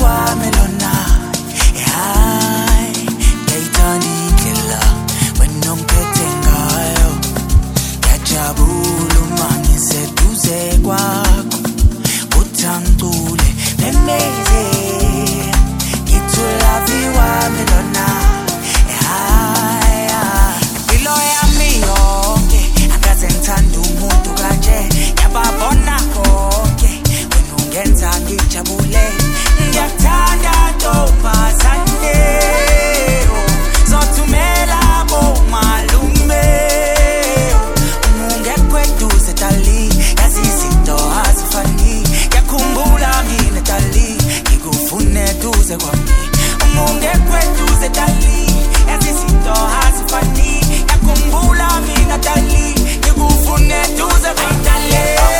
wami lona hayi ngiyayithanda indlela wena ongiphethe ngayo ngiyajabula uma ngiseduze kwakho uthangicule memeze ngithulavi wami lona hayi impilo yami yonke akaze ngithanda umuntu kanje ngiyababona konke wena ungenza ngijabule ngiyakuthanda ntombazane zothumela bomalume ungekweduze dali yazi izinto azifani ngiyakhumbula mina dali ngikufune duze kwami ungekweduze dali yazi izinto azifani ngiyakhumbula mina dali ngikufune duze kwami dali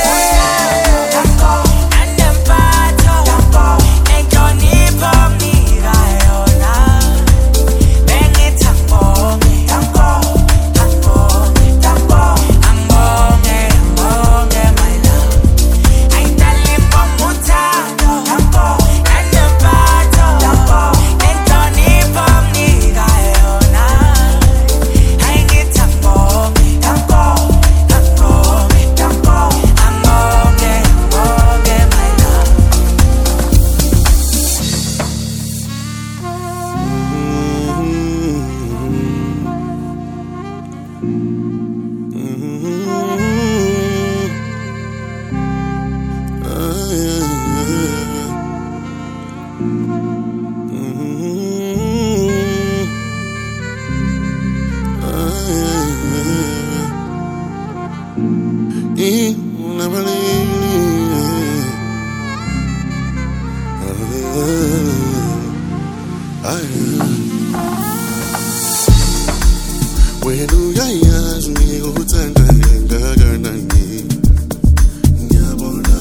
Wena uyayazi ngikuthanda kangakanani ngiyabona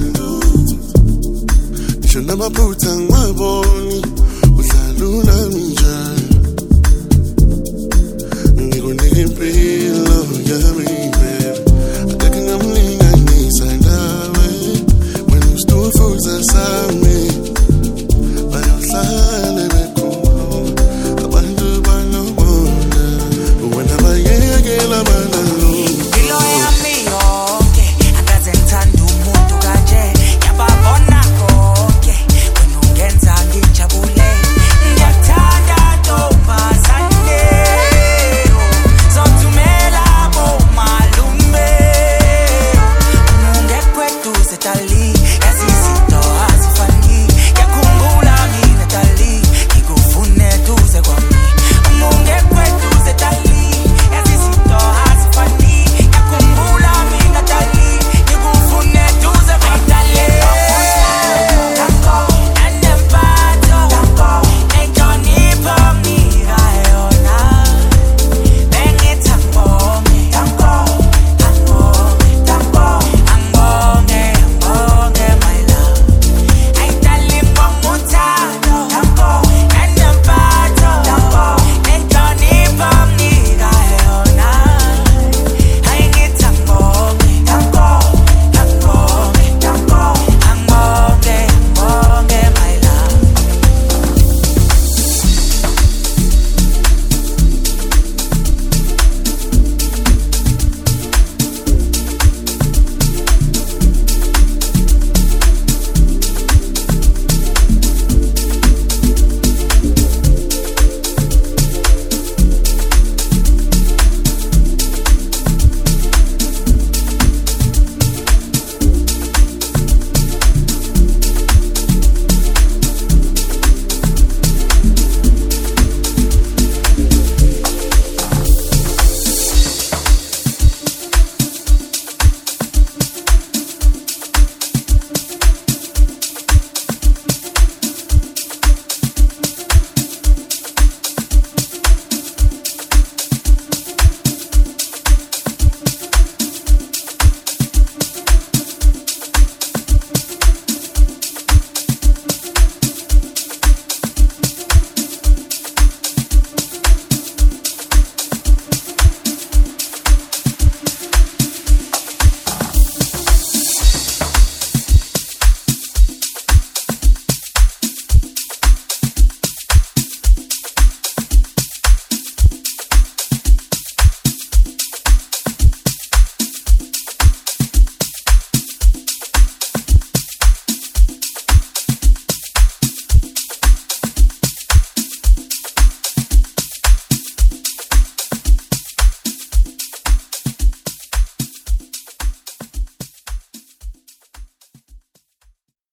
mazinto ngisho namaphutha ngiboni udlala nami